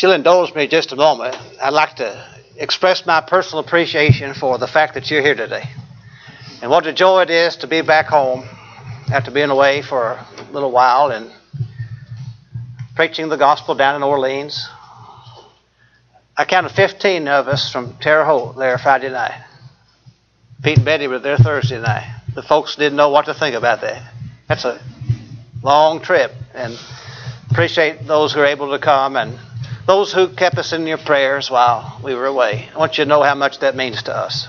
If you'll indulge me just a moment, I'd like to express my personal appreciation for the fact that you're here today. And what a joy it is to be back home after being away for a little while and preaching the gospel down in Orleans. I counted 15 of us from Terre Haute there Friday night. Pete and Betty were there Thursday night. The folks didn't know what to think about that. That's a long trip, and appreciate those who were able to come and those who kept us in your prayers while we were away. I want you to know how much that means to us.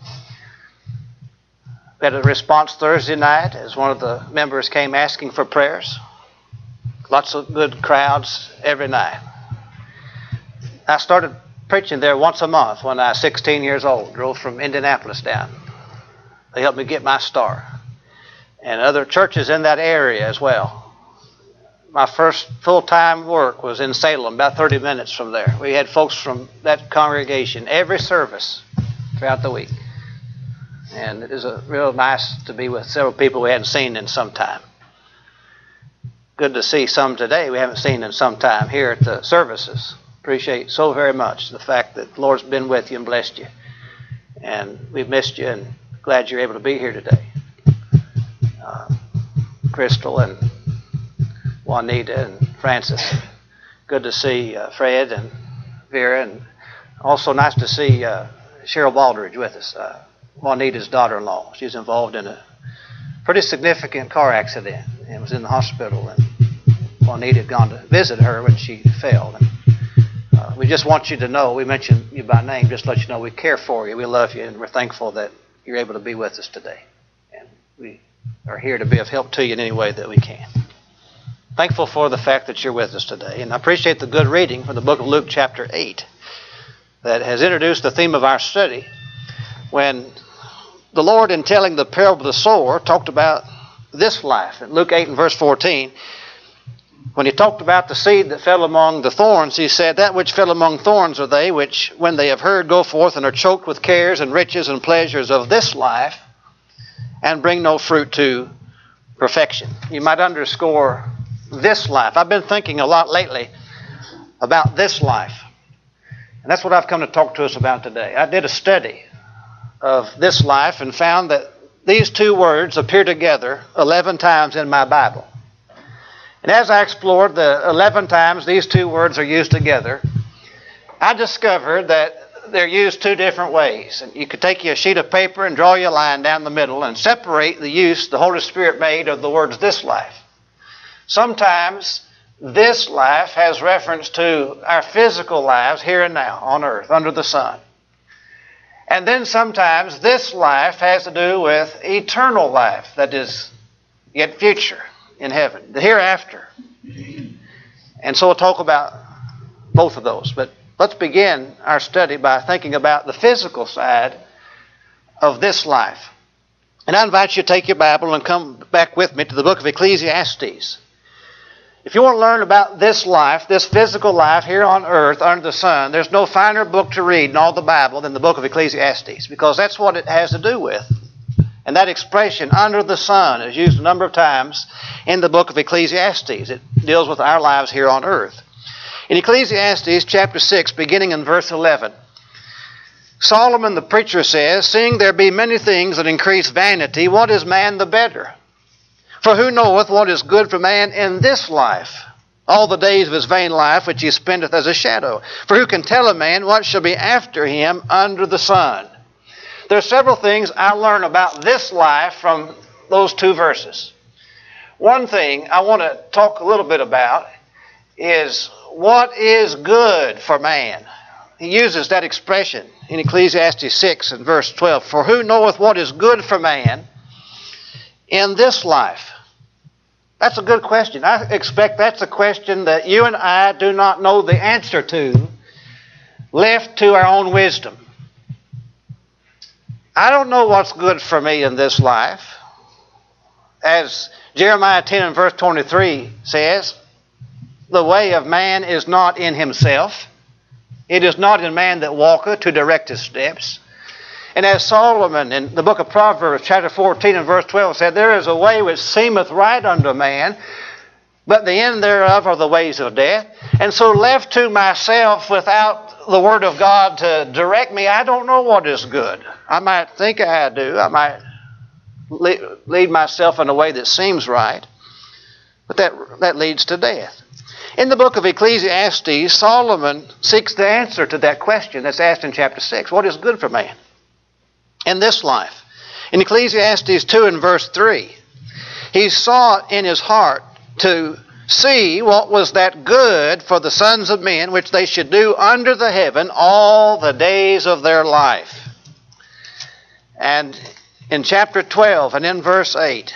We had a response Thursday night as one of the members came asking for prayers. Lots of good crowds every night. I started preaching there once a month when I was 16 years old. Drove from Indianapolis down. They helped me get my start. And other churches in that area as well. My first full-time work was in Salem, about 30 minutes from there. We had folks from that congregation every service throughout the week. And it is real nice to be with several people we hadn't seen in some time. Good to see some today we haven't seen in some time here at the services. Appreciate so very much the fact that the Lord's been with you and blessed you. And we've missed you and glad you're able to be here today. Crystal and Juanita and Francis. Good to see Fred and Vera, and also nice to see Cheryl Baldridge with us, Juanita's daughter-in-law. She's involved in a pretty significant car accident and was in the hospital, and Juanita had gone to visit her when she fell. And we just want you to know, we mentioned you by name, just to let you know we care for you, we love you, and we're thankful that you're able to be with us today. And we are here to be of help to you in any way that we can. Thankful for the fact that you're with us today. And I appreciate the good reading from the book of Luke chapter 8 that has introduced the theme of our study when the Lord, in telling the parable of the sower, talked about this life. In Luke 8 and verse 14, when he talked about the seed that fell among the thorns, he said, that which fell among thorns are they which, when they have heard, go forth and are choked with cares and riches and pleasures of this life and bring no fruit to perfection. You might underscore this life. I've been thinking a lot lately about this life. And that's what I've come to talk to us about today. I did a study of this life and found that these two words appear together 11 times in my Bible. And as I explored the 11 times these two words are used together, I discovered that they're used two different ways. And you could take a sheet of paper and draw your line down the middle and separate the use the Holy Spirit made of the words this life. Sometimes this life has reference to our physical lives here and now on earth, under the sun. And then sometimes this life has to do with eternal life, that is yet future in heaven, the hereafter. And so we'll talk about both of those. But let's begin our study by thinking about the physical side of this life. And I invite you to take your Bible and come back with me to the book of Ecclesiastes. If you want to learn about this life, this physical life here on earth under the sun, there's no finer book to read in all the Bible than the book of Ecclesiastes, because that's what it has to do with. And that expression, under the sun, is used a number of times in the book of Ecclesiastes. It deals with our lives here on earth. In Ecclesiastes chapter 6, beginning in verse 11, Solomon the preacher says, seeing there be many things that increase vanity, what is man the better? For who knoweth what is good for man in this life, all the days of his vain life which he spendeth as a shadow? For who can tell a man what shall be after him under the sun? There are several things I learn about this life from those two verses. One thing I want to talk a little bit about is what is good for man. He uses that expression in Ecclesiastes 6 and verse 12. For who knoweth what is good for man in this life? That's a good question. I expect that's a question that you and I do not know the answer to, left to our own wisdom. I don't know what's good for me in this life. As Jeremiah 10 and verse 23 says, the way of man is not in himself. It is not in man that walketh to direct his steps. And as Solomon in the book of Proverbs chapter 14 and verse 12 said, there is a way which seemeth right unto man, but the end thereof are the ways of death. And so left to myself without the Word of God to direct me, I don't know what is good. I might think I do. I might lead myself in a way that seems right, but that leads to death. In the book of Ecclesiastes, Solomon seeks the answer to that question that's asked in chapter 6. What is good for man in this life? In Ecclesiastes 2 and verse 3, he sought in his heart to see what was that good for the sons of men which they should do under the heaven all the days of their life. And in chapter 12 and in verse 8,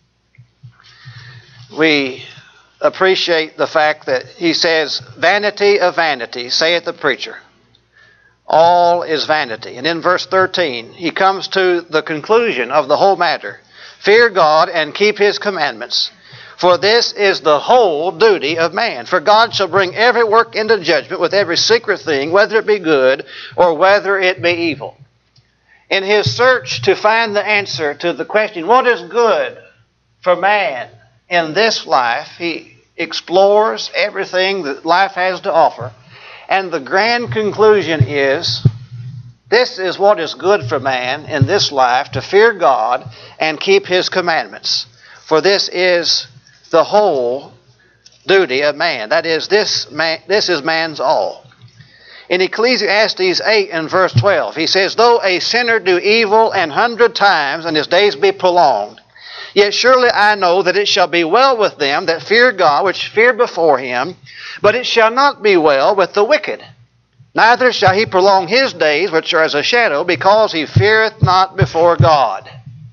we appreciate the fact that he says, vanity of vanities, saith the preacher. All is vanity. And in verse 13, he comes to the conclusion of the whole matter. Fear God and keep His commandments, for this is the whole duty of man. For God shall bring every work into judgment with every secret thing, whether it be good or whether it be evil. In his search to find the answer to the question, what is good for man in this life, he explores everything that life has to offer. And the grand conclusion is, this is what is good for man in this life, to fear God and keep His commandments. For this is the whole duty of man. That is, this is man's all. In Ecclesiastes 8 and verse 12, he says, though a sinner do evil 100 times and his days be prolonged, yet surely I know that it shall be well with them that fear God, which fear before Him, but it shall not be well with the wicked. Neither shall he prolong his days, which are as a shadow, because he feareth not before God.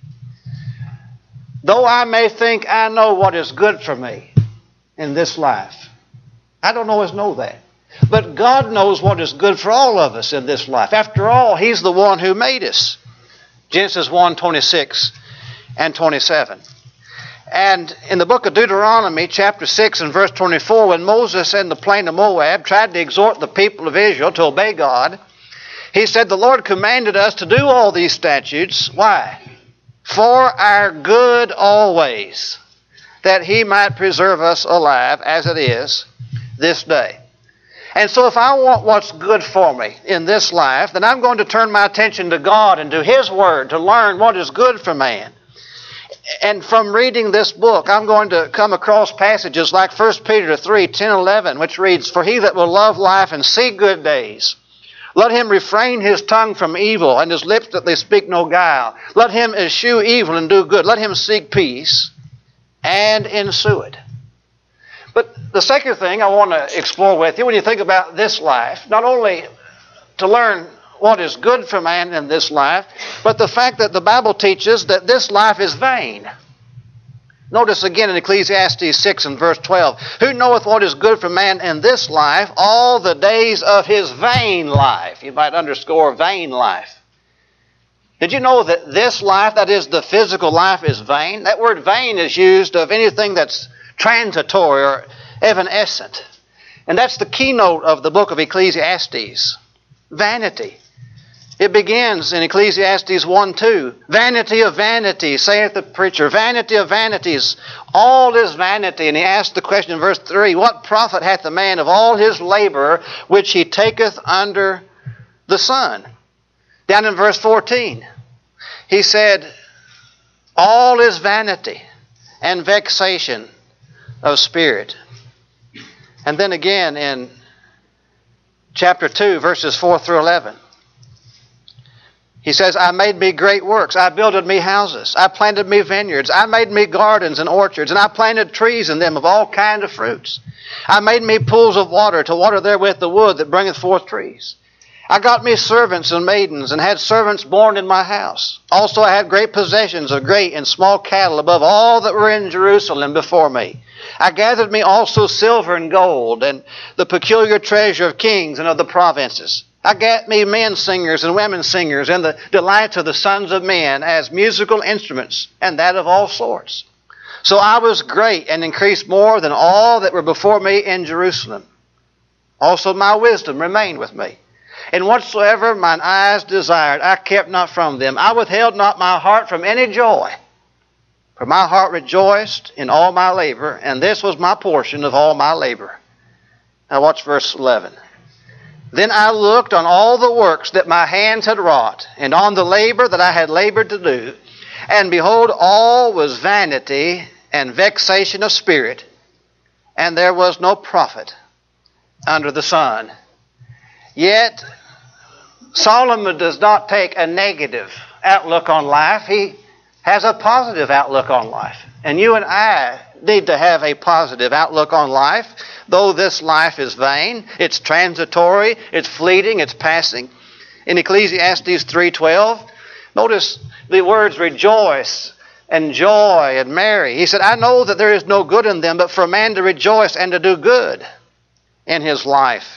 Though I may think I know what is good for me in this life, I don't always know that. But God knows what is good for all of us in this life. After all, He's the one who made us. Genesis 1:26 and 27. And in the book of Deuteronomy, chapter 6 and verse 24, when Moses in the plain of Moab tried to exhort the people of Israel to obey God, he said, the Lord commanded us to do all these statutes. Why? For our good always, that He might preserve us alive as it is this day. And so if I want what's good for me in this life, then I'm going to turn my attention to God and to His Word to learn what is good for man. And from reading this book, I'm going to come across passages like 1 Peter 3, 10, 11, which reads, for he that will love life and see good days, let him refrain his tongue from evil and his lips that they speak no guile. Let him eschew evil and do good. Let him seek peace and ensue it. But the second thing I want to explore with you, when you think about this life, not only to learn what is good for man in this life, but the fact that the Bible teaches that this life is vain. Notice again in Ecclesiastes 6 and verse 12, who knoweth what is good for man in this life all the days of his vain life. You might underscore vain life. Did you know that this life, that is the physical life, is vain? That word vain is used of anything that's transitory or evanescent. And that's the keynote of the book of Ecclesiastes. Vanity. It begins in Ecclesiastes 1:2. Vanity of vanities, saith the preacher. Vanity of vanities. All is vanity. And he asked the question in verse 3, what profit hath the man of all his labor which he taketh under the sun? Down in verse 14, he said, all is vanity and vexation of spirit. And then again in chapter 2, verses 4 through 11. He says, I made me great works. I builded me houses. I planted me vineyards. I made me gardens and orchards. And I planted trees in them of all kinds of fruits. I made me pools of water to water therewith the wood that bringeth forth trees. I got me servants and maidens, and had servants born in my house. Also I had great possessions of great and small cattle above all that were in Jerusalem before me. I gathered me also silver and gold, and the peculiar treasure of kings and of the provinces. I gat me men singers and women singers, and the delights of the sons of men as musical instruments, and that of all sorts. So I was great, and increased more than all that were before me in Jerusalem. Also my wisdom remained with me. And whatsoever mine eyes desired, I kept not from them. I withheld not my heart from any joy. For my heart rejoiced in all my labor, and this was my portion of all my labor. Now watch verse 11. Then I looked on all the works that my hands had wrought, and on the labor that I had labored to do, and behold, all was vanity and vexation of spirit, and there was no profit under the sun. Yet Solomon does not take a negative outlook on life. He has a positive outlook on life. And you and I need to have a positive outlook on life. Though this life is vain, it's transitory, it's fleeting, it's passing. In Ecclesiastes 3:12, notice the words rejoice and joy and merry. He said, I know that there is no good in them, but for a man to rejoice and to do good in his life.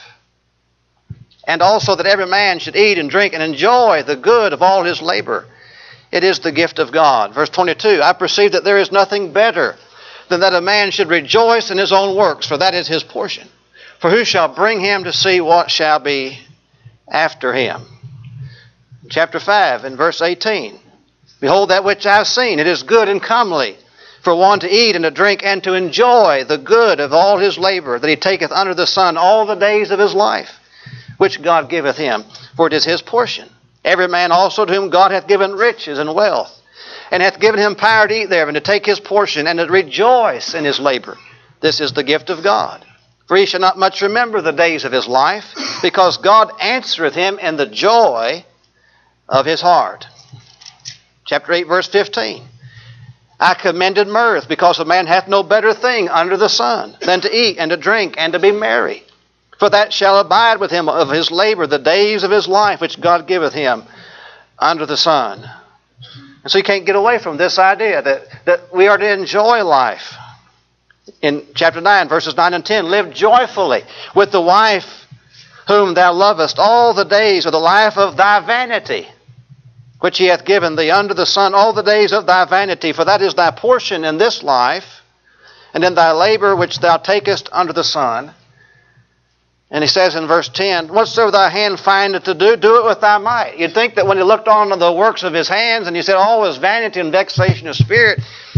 And also that every man should eat and drink and enjoy the good of all his labor. It is the gift of God. Verse 22, I perceive that there is nothing better than that a man should rejoice in his own works, for that is his portion. For who shall bring him to see what shall be after him? Chapter 5 and verse 18, behold that which I have seen, it is good and comely for one to eat and to drink and to enjoy the good of all his labor that he taketh under the sun all the days of his life, which God giveth him, for it is his portion. Every man also to whom God hath given riches and wealth, and hath given him power to eat thereof, and to take his portion, and to rejoice in his labor. This is the gift of God. For he shall not much remember the days of his life, because God answereth him in the joy of his heart. Chapter 8, verse 15. I commended mirth, because a man hath no better thing under the sun than to eat and to drink and to be merry. For that shall abide with him of his labor the days of his life, which God giveth him under the sun. And so you can't get away from this idea that we are to enjoy life. In chapter 9, verses 9 and 10, live joyfully with the wife whom thou lovest all the days of the life of thy vanity, which he hath given thee under the sun all the days of thy vanity, for that is thy portion in this life, and in thy labor which thou takest under the sun. And he says in verse 10, whatsoever thy hand findeth to do, do it with thy might. You'd think that when he looked on the works of his hands and he said all was vanity and vexation of spirit,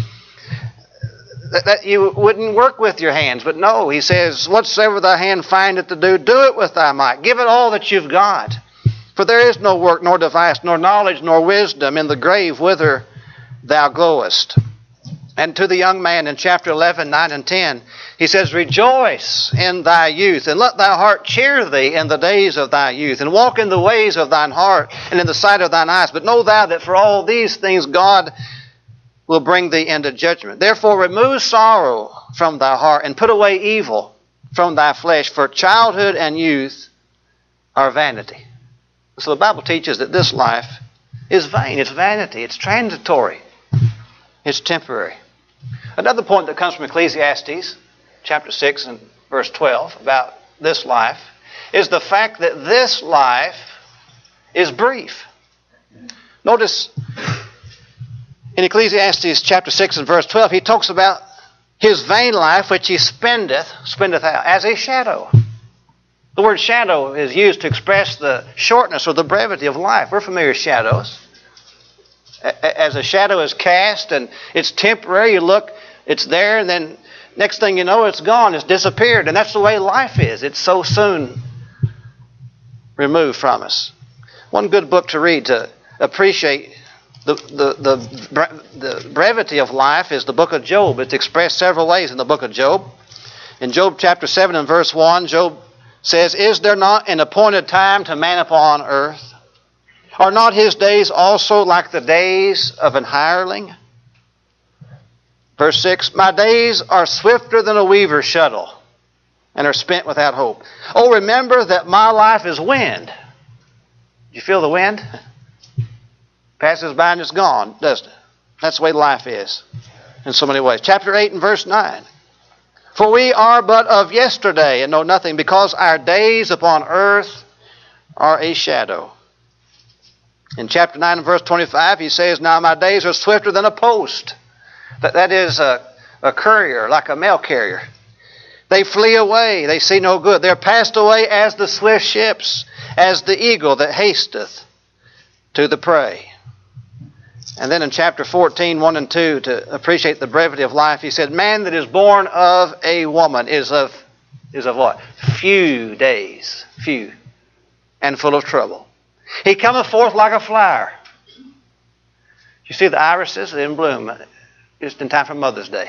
that you wouldn't work with your hands. But no, he says, whatsoever thy hand findeth to do, do it with thy might. Give it all that you've got. For there is no work, nor device, nor knowledge, nor wisdom in the grave whither thou goest. And to the young man in chapter 11, 9 and 10, he says, rejoice in thy youth, and let thy heart cheer thee in the days of thy youth, and walk in the ways of thine heart, and in the sight of thine eyes. But know thou that for all these things God will bring thee into judgment. Therefore remove sorrow from thy heart, and put away evil from thy flesh, for childhood and youth are vanity. So the Bible teaches that this life is vain, it's vanity, it's transitory, it's temporary. Another point that comes from Ecclesiastes, chapter 6 and verse 12, about this life, is the fact that this life is brief. Notice in Ecclesiastes chapter 6 and verse 12, he talks about his vain life, which he spendeth out, as a shadow. The word shadow is used to express the shortness or the brevity of life. We're familiar with shadows. As a shadow is cast and it's temporary, you look, it's there, and then next thing you know, it's gone, it's disappeared. And that's the way life is. It's so soon removed from us. One good book to read to appreciate the brevity of life is the book of Job. It's expressed several ways in the book of Job. In Job chapter 7 and verse 1, Job says, is there not an appointed time to man upon earth? Are not his days also like the days of an hireling? Verse 6, my days are swifter than a weaver's shuttle, and are spent without hope. Oh, remember that my life is wind. You feel the wind? Passes by and it's gone, doesn't it? That's the way life is in so many ways. Chapter 8 and verse 9. For we are but of yesterday and know nothing, because our days upon earth are a shadow. In chapter 9 and verse 25, he says, now my days are swifter than a post. That is a courier, like a mail carrier. They flee away, they see no good. They're passed away as the swift ships, as the eagle that hasteth to the prey. And then in chapter 14, 1 and 2, to appreciate the brevity of life, he said, man that is born of a woman is of what? Few days. Few. And full of trouble. He cometh forth like a flower. You see the irises in bloom just in time for Mother's Day.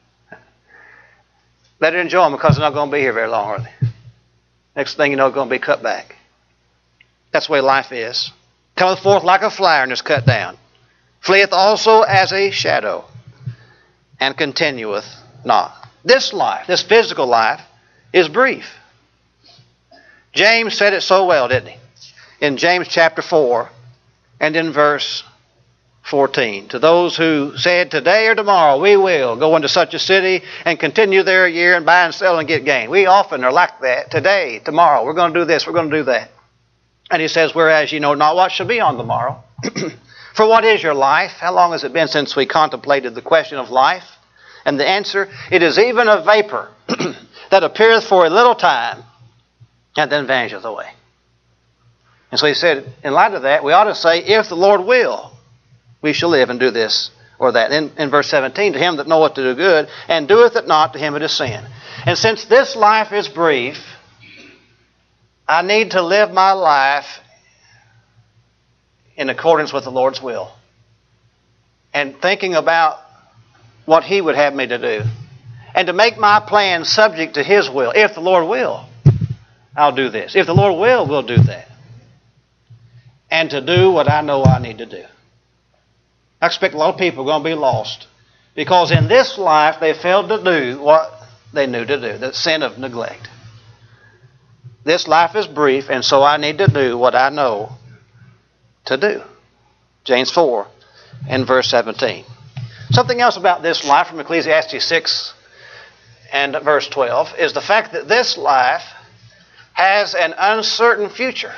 Better enjoy them because they're not going to be here very long, are they? Next thing you know, they're going to be cut back. That's the way life is. Cometh forth like a flower and is cut down. Fleeth also as a shadow and continueth not. This life, this physical life, is brief. James said it so well, didn't he? In James chapter 4 and in verse 14. To those who said, today or tomorrow we will go into such a city and continue there a year and buy and sell and get gain. We often are like that. Today, tomorrow, we're going to do this, we're going to do that. And he says, whereas you know not what shall be on the morrow. For what is your life? How long has it been since we contemplated the question of life? And the answer, it is even a vapor that appeareth for a little time and then vanisheth away. And so he said, in light of that, we ought to say, if the Lord will, we shall live and do this or that. In verse 17, to him that knoweth to do good, and doeth it not, to him it is sin. And since this life is brief, I need to live my life in accordance with the Lord's will. And thinking about what He would have me to do. And to make my plan subject to His will. If the Lord will, I'll do this. If the Lord will, we'll do that. And to do what I know I need to do. I expect a lot of people are going to be lost. Because in this life they failed to do what they knew to do. The sin of neglect. This life is brief, and so I need to do what I know to do. James 4 and verse 17. Something else about this life from Ecclesiastes 6 and verse 12 is the fact that this life has an uncertain future.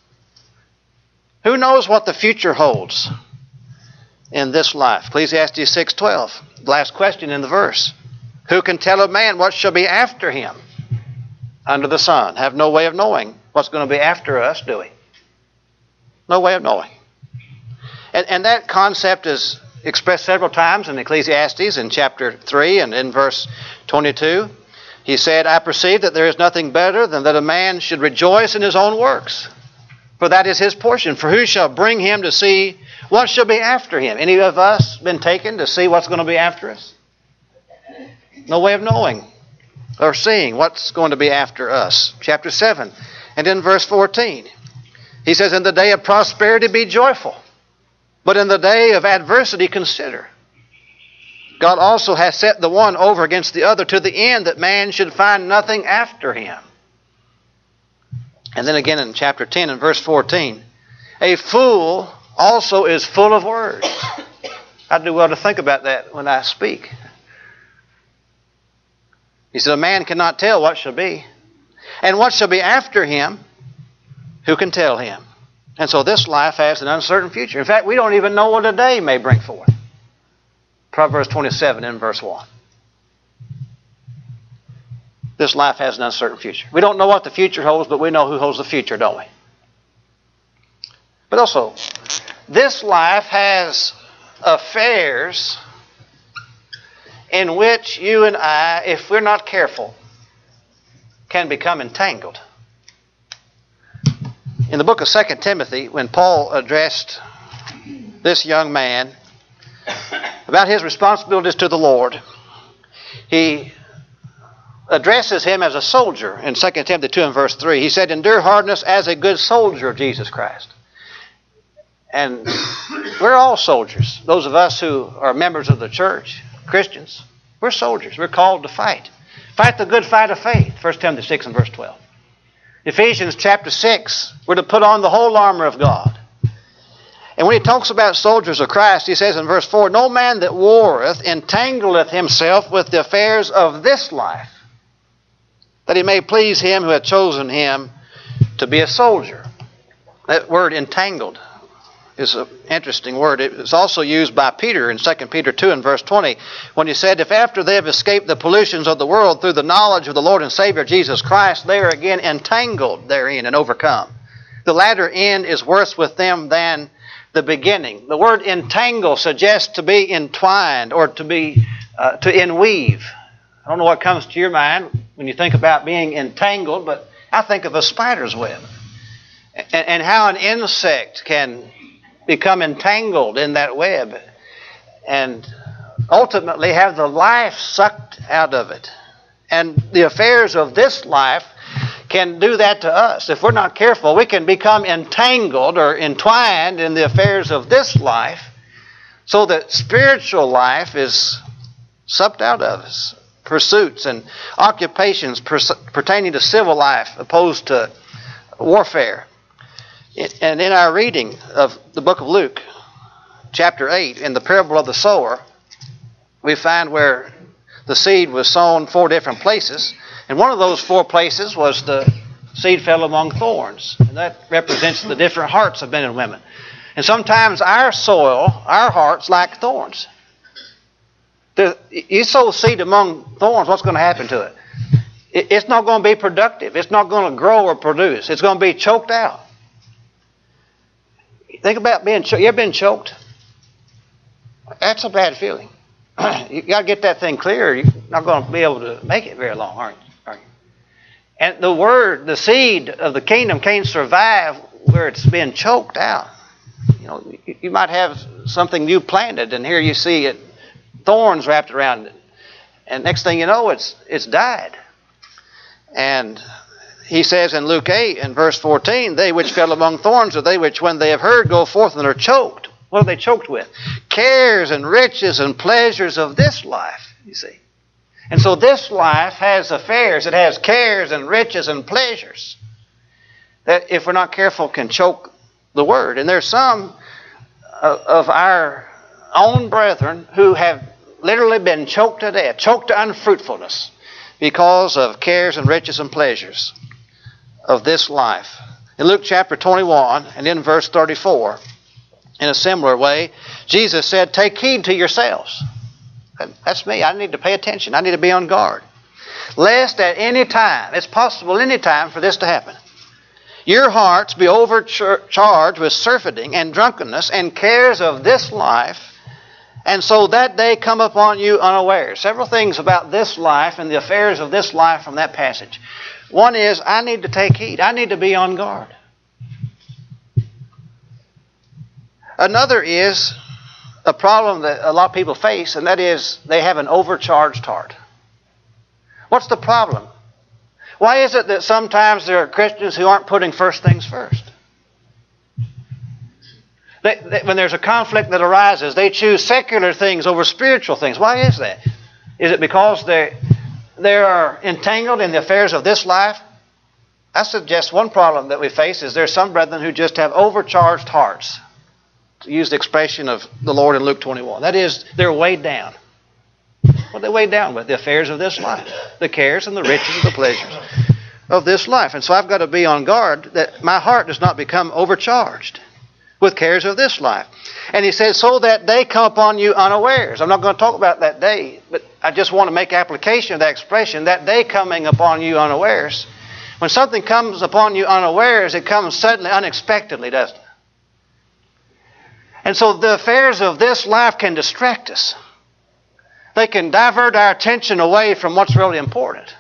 Who knows what the future holds in this life? Ecclesiastes 6:12, the last question in the verse. Who can tell a man what shall be after him under the sun? Have no way of knowing what's going to be after us, do we? No way of knowing. And that concept is expressed several times in Ecclesiastes in chapter 3 and in verse 22. He said, I perceive that there is nothing better than that a man should rejoice in his own works, for that is his portion. For who shall bring him to see what shall be after him? Any of us been taken to see what's going to be after us? No way of knowing or seeing what's going to be after us. Chapter 7 and in verse 14. He says, in the day of prosperity be joyful, but in the day of adversity consider. God also has set the one over against the other to the end that man should find nothing after him. And then again in chapter 10 and verse 14, a fool also is full of words. I do well to think about that when I speak. He said, a man cannot tell what shall be. And what shall be after him, who can tell him? And so this life has an uncertain future. In fact, we don't even know what a day may bring forth. Proverbs 27 in verse 1. This life has an uncertain future. We don't know what the future holds, but we know who holds the future, don't we? But also, this life has affairs in which you and I, if we're not careful, can become entangled. In the book of 2 Timothy, when Paul addressed this young man about his responsibilities to the Lord, he addresses him as a soldier in 2 Timothy 2 and verse 3. He said, endure hardness as a good soldier of Jesus Christ. And we're all soldiers. Those of us who are members of the church, Christians, we're soldiers. We're called to fight. Fight the good fight of faith. 1 Timothy 6 and verse 12. Ephesians chapter 6, we're to put on the whole armor of God. And when he talks about soldiers of Christ, he says in verse 4, no man that warreth entangleth himself with the affairs of this life, that he may please him who hath chosen him to be a soldier. That word entangled is an interesting word. It's also used by Peter in 2 Peter 2 and verse 20 when he said, if after they have escaped the pollutions of the world through the knowledge of the Lord and Savior Jesus Christ, they are again entangled therein and overcome. The latter end is worse with them than the beginning. The word entangle suggests to be entwined or to be to enweave. I don't know what comes to your mind when you think about being entangled, but I think of a spider's web and how an insect can become entangled in that web and ultimately have the life sucked out of it. And the affairs of this life can do that to us. If we're not careful, we can become entangled or entwined in the affairs of this life so that spiritual life is sucked out of us. Pursuits and occupations pertaining to civil life opposed to warfare. And in our reading of the book of Luke, chapter 8, in the parable of the sower, we find where the seed was sown 4 different places. And one of those 4 places was the seed fell among thorns. And that represents the different hearts of men and women. And sometimes our soil, our hearts, like thorns. You sow seed among thorns, what's going to happen to it? It's not going to be productive. It's not going to grow or produce. It's going to be choked out. Think about being choked. You ever been choked? That's a bad feeling. You got to get that thing clear. You're not going to be able to make it very long, aren't you? And the word, the seed of the kingdom can't survive where it's been choked out. You know, you might have something you planted, and here you see it, thorns wrapped around it. And next thing you know, it's died. And he says in Luke 8 and verse 14, they which fell among thorns are they which when they have heard go forth and are choked. What are they choked with? Cares and riches and pleasures of this life, you see. And so this life has affairs. It has cares and riches and pleasures that, if we're not careful, can choke the word. And there's some of our own brethren who have literally been choked to death, choked to unfruitfulness because of cares and riches and pleasures of this life. In Luke chapter 21 and in verse 34, in a similar way, Jesus said, take heed to yourselves. That's me. I need to pay attention. I need to be on guard. Lest at any time, it's possible any time for this to happen, your hearts be overcharged with surfeiting and drunkenness and cares of this life, and so that day come upon you unawares. Several things about this life and the affairs of this life from that passage. One is, I need to take heed. I need to be on guard. Another is a problem that a lot of people face, and that is they have an overcharged heart. What's the problem? Why is it that sometimes there are Christians who aren't putting first things first? When there's a conflict that arises, they choose secular things over spiritual things. Why is that? Is it because they are entangled in the affairs of this life? I suggest one problem that we face is there's some brethren who just have overcharged hearts, to use the expression of the Lord in Luke 21. That is, they're weighed down. What are they weighed down with? The affairs of this life. The cares and the riches and the pleasures of this life. And so I've got to be on guard that my heart does not become overcharged with cares of this life. And he says, so that day come upon you unawares. I'm not going to talk about that day, but I just want to make application of that expression, that day coming upon you unawares. When something comes upon you unawares, it comes suddenly, unexpectedly, doesn't it? And so the affairs of this life can distract us. They can divert our attention away from what's really important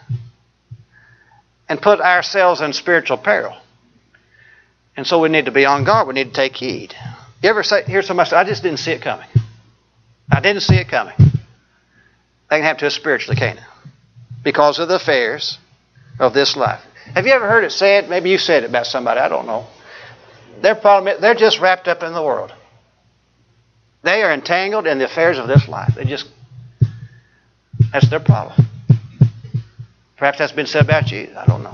and put ourselves in spiritual peril. And so we need to be on guard. We need to take heed. You ever hear somebody say, I just didn't see it coming. I didn't see it coming. That can happen to us spiritually, can't it? Because of the affairs of this life. Have you ever heard it said, maybe you said it about somebody, I don't know. Their problem is they're just wrapped up in the world. They are entangled in the affairs of this life. That's their problem. Perhaps that's been said about you. I don't know.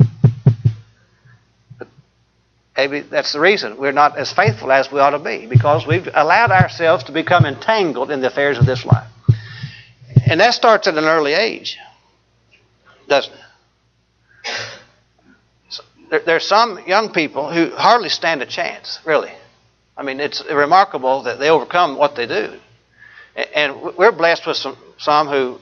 But maybe that's the reason we're not as faithful as we ought to be, because we've allowed ourselves to become entangled in the affairs of this life. And that starts at an early age, doesn't it? So there's some young people who hardly stand a chance, really. I mean, it's remarkable that they overcome what they do. And we're blessed with some who,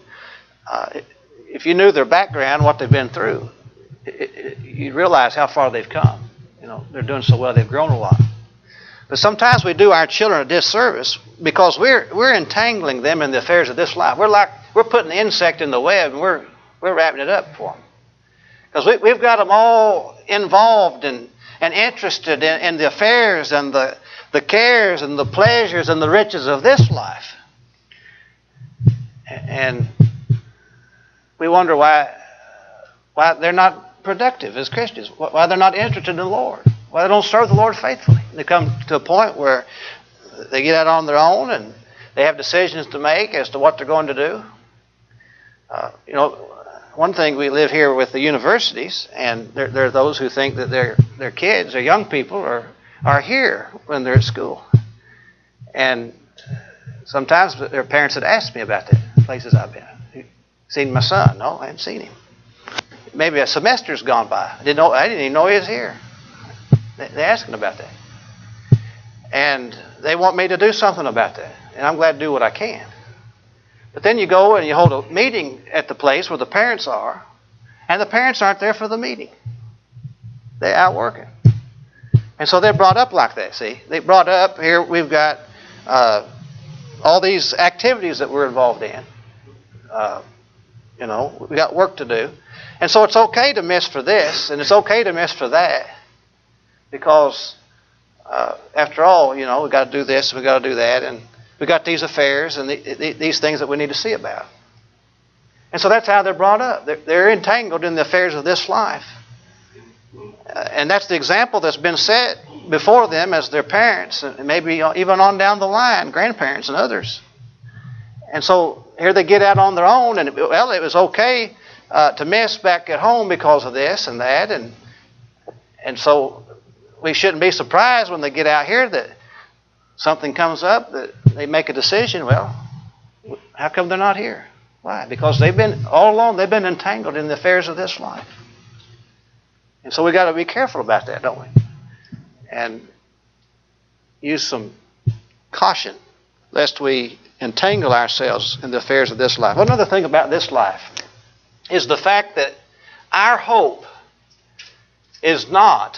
if you knew their background, what they've been through, you'd realize how far they've come. You know, they're doing so well, they've grown a lot. But sometimes we do our children a disservice because we're entangling them in the affairs of this life. We're putting the insect in the web and we're wrapping it up for them. Because we've got them all involved and interested in the affairs and the cares and the pleasures and the riches of this life. And we wonder why they're not productive as Christians, why they're not interested in the Lord, why they don't serve the Lord faithfully. They come to a point where they get out on their own and they have decisions to make as to what they're going to do. One thing, we live here with the universities, and there are those who think that their kids, their young people, are here when they're at school. And sometimes their parents had asked me about that, places I've been. You seen my son? No, I haven't seen him. Maybe a semester's gone by. I didn't even know he was here. They're asking about that. And they want me to do something about that. And I'm glad to do what I can. But then you go and you hold a meeting at the place where the parents are, and the parents aren't there for the meeting. They're out working. And so they're brought up like that, see. They brought up, here we've got all these activities that we're involved in. We got work to do. And so it's okay to miss for this, and it's okay to miss for that. Because after all, we've got to do this, we've got to do that, and we've got these affairs and these things that we need to see about. And so that's how they're brought up. They're entangled in the affairs of this life. And that's the example that's been set before them as their parents, and maybe even on down the line, grandparents and others. And so here they get out on their own, and it was okay to miss back at home because of this and that. And so we shouldn't be surprised when they get out here that something comes up, that they make a decision. Well, how come they're not here? Why? Because all along they've been entangled in the affairs of this life. And so we got to be careful about that, don't we? And use some caution lest we entangle ourselves in the affairs of this life. Another thing about this life is the fact that our hope is not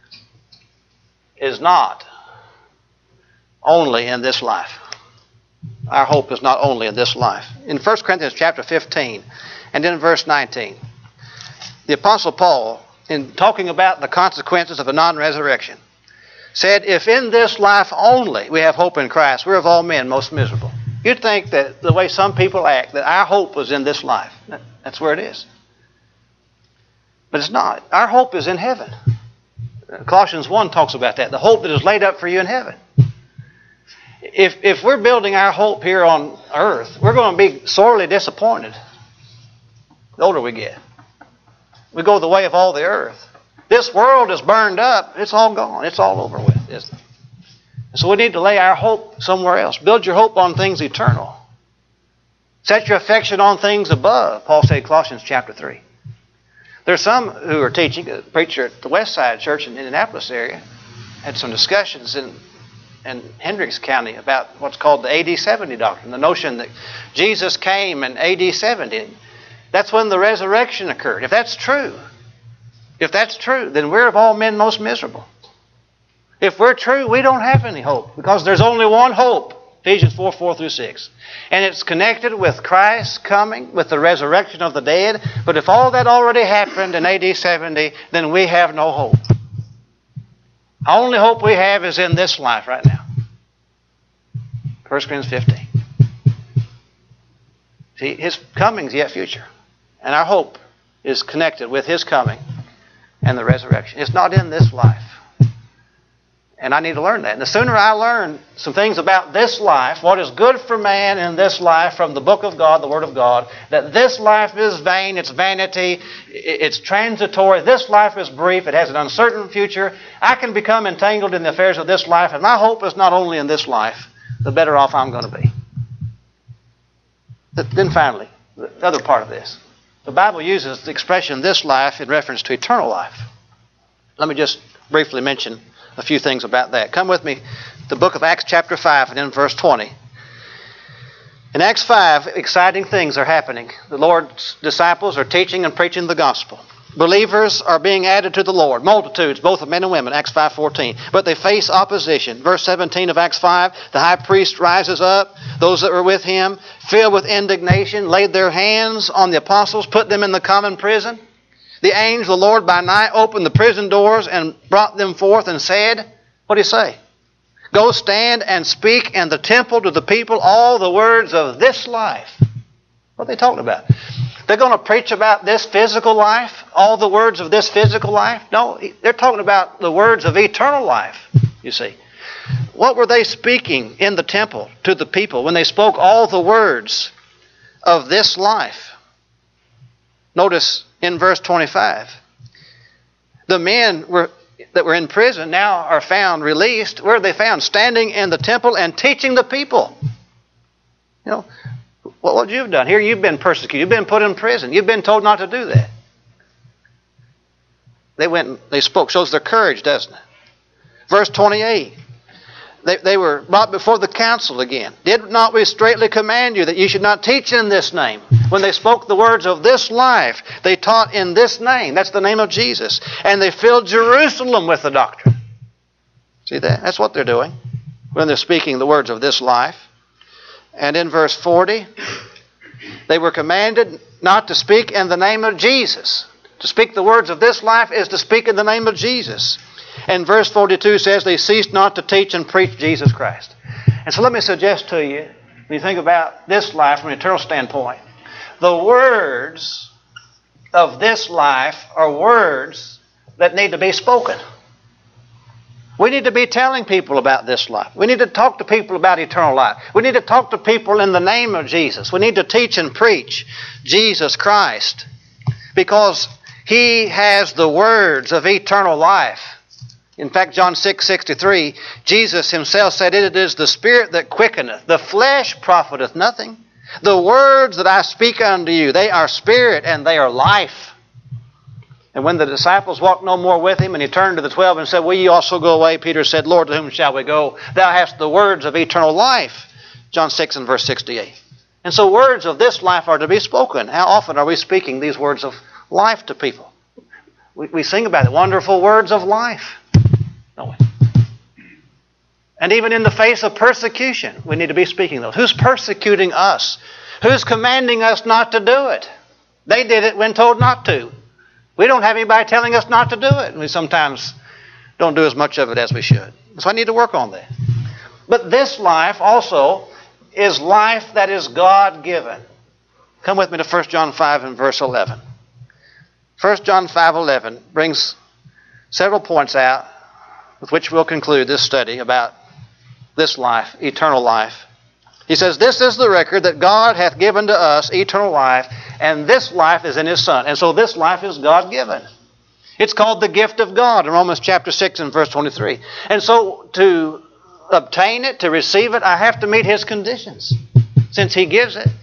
only in this life. Our hope is not only in this life. In 1 Corinthians chapter 15 and in verse 19, the Apostle Paul, in talking about the consequences of a non-resurrection, said, if in this life only we have hope in Christ, we're of all men most miserable. You'd think that the way some people act, that our hope was in this life. That's where it is. But it's not. Our hope is in heaven. Colossians 1 talks about that, the hope that is laid up for you in heaven. If we're building our hope here on earth, we're going to be sorely disappointed the older we get. We go the way of all the earth. This world is burned up. It's all gone. It's all over with, isn't it? So we need to lay our hope somewhere else. Build your hope on things eternal. Set your affection on things above, Paul said in Colossians chapter 3. There's some who are teaching, a preacher at the West Side Church in the Indianapolis area, had some discussions in Hendricks County about what's called the AD 70 doctrine, the notion that Jesus came in AD 70. That's when the resurrection occurred. If that's true, then we're of all men most miserable. If we're true, we don't have any hope because there's only one hope, Ephesians 4:4-6. And it's connected with Christ's coming, with the resurrection of the dead. But if all that already happened in AD 70, then we have no hope. The only hope we have is in this life right now. 1 Corinthians 15. See, His coming is yet future. And our hope is connected with His coming and the resurrection. It's not in this life. And I need to learn that. And the sooner I learn some things about this life, what is good for man in this life from the book of God, the Word of God, that this life is vain, it's vanity, it's transitory, this life is brief, it has an uncertain future, I can become entangled in the affairs of this life, and my hope is not only in this life, the better off I'm going to be. Then finally, the other part of this. The Bible uses the expression this life in reference to eternal life. Let me just briefly mention a few things about that. Come with me to the book of Acts chapter 5 and in verse 20. In Acts 5, exciting things are happening. The Lord's disciples are teaching and preaching the gospel. Believers are being added to the Lord. Multitudes, both of men and women, Acts 5:14. But they face opposition. Verse 17 of Acts 5, the high priest rises up. Those that were with him, filled with indignation, laid their hands on the apostles, put them in the common prison. The angel of the Lord by night opened the prison doors and brought them forth and said, what do you say? Go stand and speak in the temple to the people all the words of this life. What are they talking about? They're going to preach about this physical life, all the words of this physical life? No, they're talking about the words of eternal life, you see. What were they speaking in the temple to the people when they spoke all the words of this life? Notice in verse 25, the men that were in prison now are found released. Where are they found? Standing in the temple and teaching the people. You know, what you've done here, you've been persecuted. You've been put in prison. You've been told not to do that. They went and they spoke. Shows their courage, doesn't it? Verse 28. They were brought before the council again. Did not we straitly command you that you should not teach in this name? When they spoke the words of this life, they taught in this name. That's the name of Jesus. And they filled Jerusalem with the doctrine. See that? That's what they're doing when they're speaking the words of this life. And in verse 40, they were commanded not to speak in the name of Jesus. To speak the words of this life is to speak in the name of Jesus. And verse 42 says they ceased not to teach and preach Jesus Christ. And so let me suggest to you, when you think about this life from an eternal standpoint, the words of this life are words that need to be spoken. We need to be telling people about this life. We need to talk to people about eternal life. We need to talk to people in the name of Jesus. We need to teach and preach Jesus Christ because He has the words of eternal life. In fact, John 6:63, Jesus Himself said, it is the Spirit that quickeneth, the flesh profiteth nothing. The words that I speak unto you, they are spirit and they are life. And when the disciples walked no more with Him, and He turned to the 12 and said, will ye also go away? Peter said, Lord, to whom shall we go? Thou hast the words of eternal life. John 6 and verse 68. And so words of this life are to be spoken. How often are we speaking these words of life to people? We sing about it, wonderful words of life. Don't we? And even in the face of persecution, we need to be speaking those. Who's persecuting us? Who's commanding us not to do it? They did it when told not to. We don't have anybody telling us not to do it. And we sometimes don't do as much of it as we should. So I need to work on that. But this life also is life that is God-given. Come with me to 1 John 5 and verse 11. 1 John 5:11 brings several points out with which we'll conclude this study about this life, eternal life. He says, this is the record that God hath given to us eternal life, and this life is in His Son. And so this life is God-given. It's called the gift of God in Romans chapter 6 and verse 23. And so to obtain it, to receive it, I have to meet His conditions since He gives it.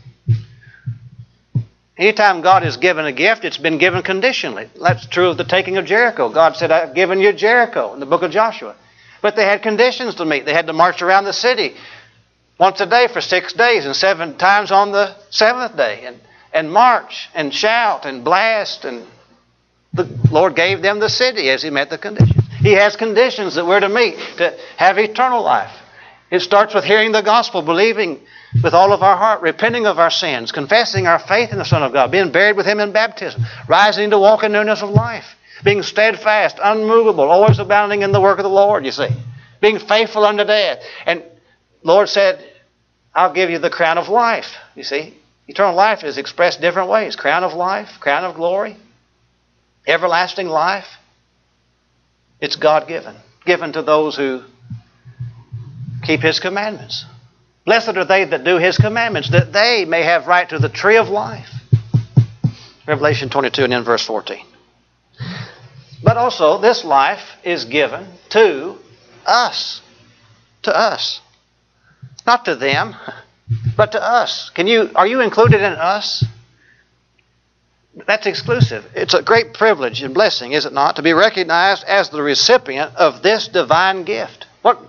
Anytime God has given a gift, it's been given conditionally. That's true of the taking of Jericho. God said, I've given you Jericho in the book of Joshua. But they had conditions to meet. They had to march around the city once a day for 6 days and 7 times on the 7th day and march and shout and blast. And the Lord gave them the city as He met the conditions. He has conditions that we're to meet to have eternal life. It starts with hearing the gospel, believing with all of our heart, repenting of our sins, confessing our faith in the Son of God, being buried with Him in baptism, rising to walk in newness of life, being steadfast, unmovable, always abounding in the work of the Lord, you see, being faithful unto death. And the Lord said, I'll give you the crown of life. You see, eternal life is expressed different ways. Crown of life, crown of glory, everlasting life. It's God-given, given to those who keep His commandments. Blessed are they that do His commandments, that they may have right to the tree of life. Revelation 22 and in verse 14. But also, this life is given to us. To us. Not to them, but to us. Are you included in us? That's exclusive. It's a great privilege and blessing, is it not, to be recognized as the recipient of this divine gift. What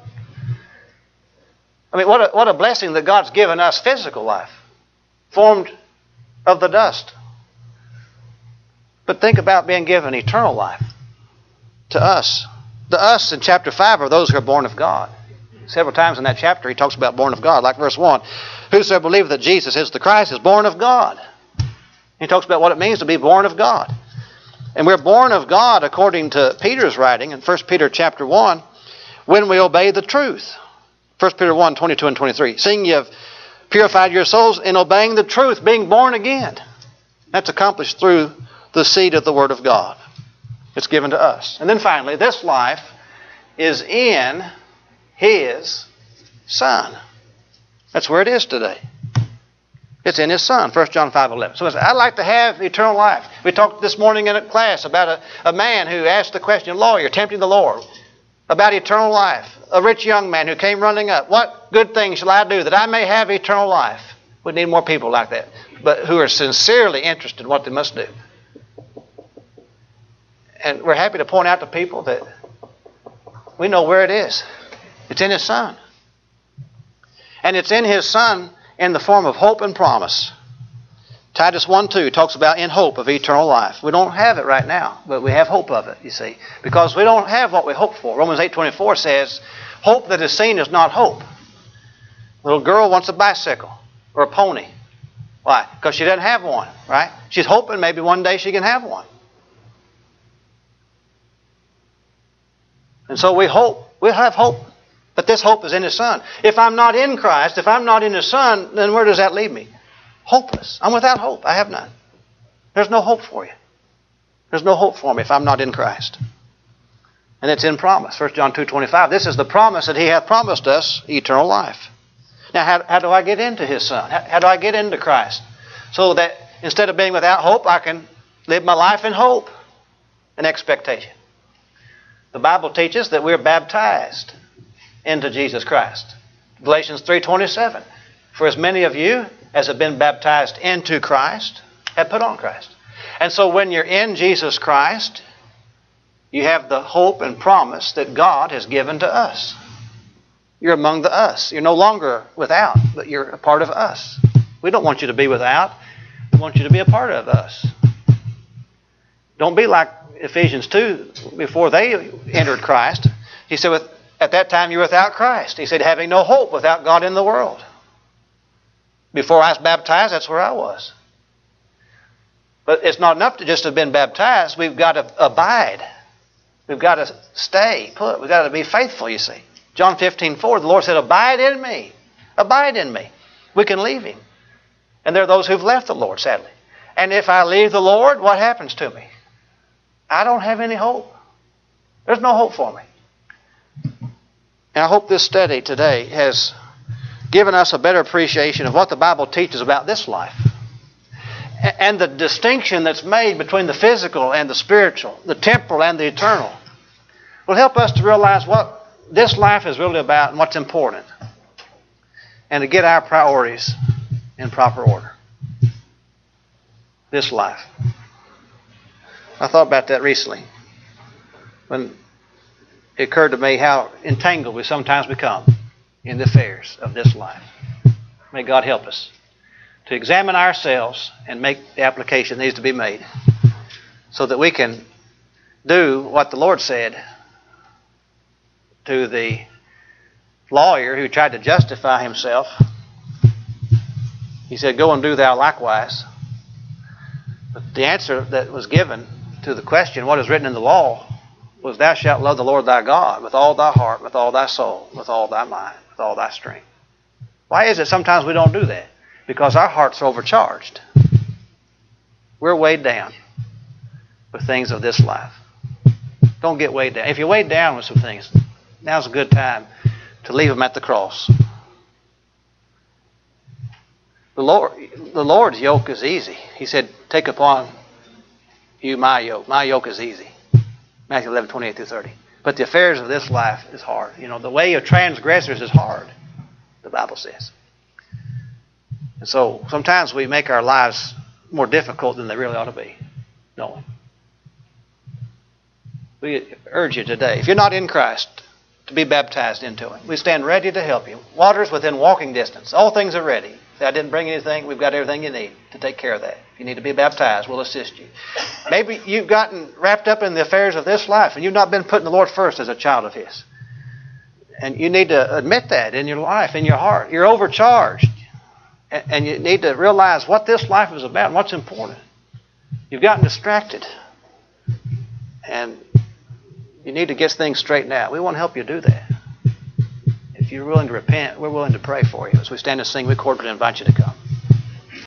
a blessing that God's given us physical life, formed of the dust. But think about being given eternal life to us. The us in chapter 5 are those who are born of God. Several times in that chapter he talks about born of God. Like verse 1, whosoever believeth that Jesus is the Christ is born of God. He talks about what it means to be born of God. And we're born of God according to Peter's writing in 1 Peter chapter 1 when we obey the truth. 1 Peter 1, 22 and 23. Seeing ye have purified your souls in obeying the truth, being born again. That's accomplished through the seed of the Word of God. It's given to us. And then finally, this life is in His Son. That's where it is today. It's in His Son, 1 John 5:11. So I'd like to have eternal life. We talked this morning in a class about a man who asked the question, a lawyer tempting the Lord, about eternal life. A rich young man who came running up. What good thing shall I do that I may have eternal life? We need more people like that, but who are sincerely interested in what they must do. And we're happy to point out to people that we know where it is. It's in His Son. And it's in His Son in the form of hope and promise. Titus 1:2 talks about in hope of eternal life. We don't have it right now, but we have hope of it, you see. Because we don't have what we hope for. Romans 8:24 says, hope that is seen is not hope. A little girl wants a bicycle or a pony. Why? Because she doesn't have one, right? She's hoping maybe one day she can have one. And so we have hope, but this hope is in His Son. If I'm not in Christ, if I'm not in His Son, then where does that leave me? Hopeless. I'm without hope. I have none. There's no hope for you. There's no hope for me if I'm not in Christ. And it's in promise. 1 John 2:25. This is the promise that He hath promised us, eternal life. Now, how do I get into His Son? How do I get into Christ? So that instead of being without hope, I can live my life in hope and expectation. The Bible teaches that we're baptized into Jesus Christ. Galatians 3:27. For as many of you as have been baptized into Christ have put on Christ. And so when you're in Jesus Christ, you have the hope and promise that God has given to us. You're among the us. You're no longer without, but you're a part of us. We don't want you to be without. We want you to be a part of us. Don't be like Ephesians 2, before they entered Christ. He said, at that time you were without Christ. He said, having no hope without God in the world. Before I was baptized, that's where I was. But it's not enough to just have been baptized. We've got to abide. We've got to stay put. We've got to be faithful, you see. John 15:4, the Lord said, abide in me. Abide in me. We can leave Him. And there are those who've left the Lord, sadly. And if I leave the Lord, what happens to me? I don't have any hope. There's no hope for me. And I hope this study today has given us a better appreciation of what the Bible teaches about this life. And the distinction that's made between the physical and the spiritual, the temporal and the eternal, will help us to realize what this life is really about and what's important. And to get our priorities in proper order. This life. I thought about that recently when it occurred to me how entangled we sometimes become in the affairs of this life. May God help us to examine ourselves and make the application that needs to be made so that we can do what the Lord said to the lawyer who tried to justify himself. He said, go and do thou likewise. But the answer that was given to the question, what is written in the law, was thou shalt love the Lord thy God with all thy heart, with all thy soul, with all thy mind, with all thy strength. Why is it sometimes we don't do that? Because our hearts are overcharged. We're weighed down with things of this life. Don't get weighed down. If you're weighed down with some things, now's a good time to leave them at the cross. The Lord's yoke is easy. He said, take upon you my yoke. My yoke is easy. Matthew 11:28-30. But the affairs of this life is hard. You know, the way of transgressors is hard, the Bible says. And so sometimes we make our lives more difficult than they really ought to be, don't we? We urge you today, if you're not in Christ, to be baptized into Him. We stand ready to help you. Water's within walking distance. All things are ready. Say, I didn't bring anything. We've got everything you need to take care of that. If you need to be baptized, we'll assist you. Maybe you've gotten wrapped up in the affairs of this life and you've not been putting the Lord first as a child of His. And you need to admit that in your life, in your heart. You're overcharged. And you need to realize what this life is about and what's important. You've gotten distracted. And you need to get things straightened out. We want to help you do that. If you're willing to repent, we're willing to pray for you. As we stand and sing, we corporately invite you to come.